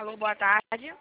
Alô, boa tarde.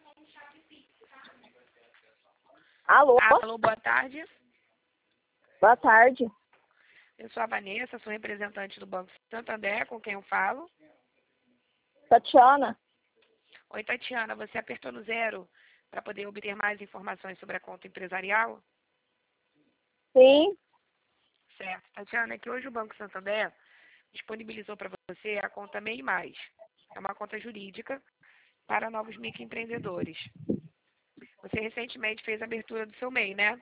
Alô? Alô, boa tarde. Boa tarde. Eu sou a Vanessa, sou representante do Banco Santander, com quem eu falo. Tatiana? Oi, Tatiana, você apertou no 0 para poder obter mais informações sobre a conta empresarial? Sim. Certo. Tatiana, é que hoje o Banco Santander disponibilizou para você a conta MEI+. É uma conta jurídica para novos microempreendedores. Você recentemente fez a abertura do seu MEI, né?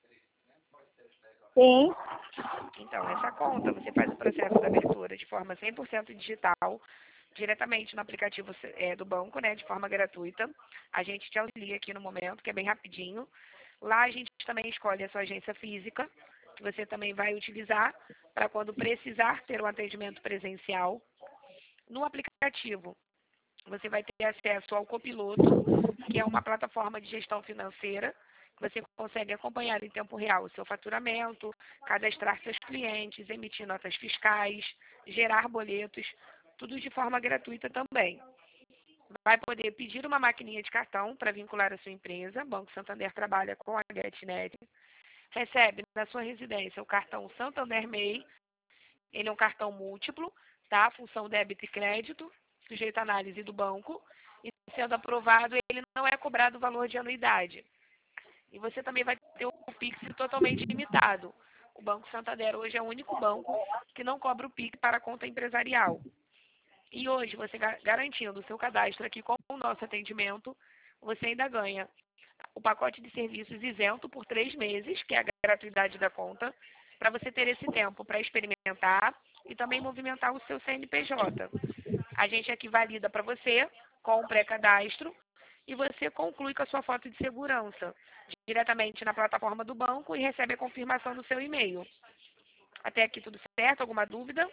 Sim. Então, essa conta, você faz o processo da abertura de forma 100% digital, diretamente no aplicativo do banco, né, de forma gratuita. A gente te auxilia aqui no momento, que é bem rapidinho. Lá a gente também escolhe a sua agência física, que você também vai utilizar para quando precisar ter um atendimento presencial. No aplicativo, você vai ter acesso ao Copiloto, que é uma plataforma de gestão financeira, que você consegue acompanhar em tempo real o seu faturamento, cadastrar seus clientes, emitir notas fiscais, gerar boletos, tudo de forma gratuita também. Vai poder pedir uma maquininha de cartão para vincular a sua empresa. Banco Santander trabalha com a GetNet. Recebe na sua residência o cartão Santander MEI. Ele é um cartão múltiplo, tá? Função débito e crédito, sujeito à análise do banco. E sendo aprovado, ele não é cobrado o valor de anuidade. E você também vai ter o Pix totalmente limitado. O Banco Santander hoje é o único banco que não cobra o Pix para a conta empresarial. E hoje, você garantindo o seu cadastro aqui com o nosso atendimento, você ainda ganha o pacote de serviços isento por 3 meses, que é a gratuidade da conta, para você ter esse tempo para experimentar e também movimentar o seu CNPJ. A gente aqui valida para você com o pré-cadastro e você conclui com a sua foto de segurança diretamente na plataforma do banco e recebe a confirmação do seu e-mail. Até aqui tudo certo? Alguma dúvida?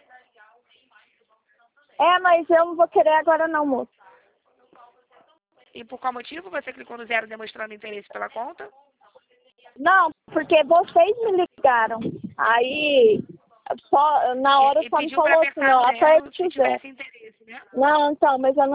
Mas eu não vou querer agora não, moço. E por qual motivo você clicou no 0 demonstrando interesse pela conta? Não, porque vocês me ligaram. Aí, só, na hora E só me pediu para falou assim, apertar ó, no 0 aperte se o 0. tivesse interesse, né? Não, então, mas eu não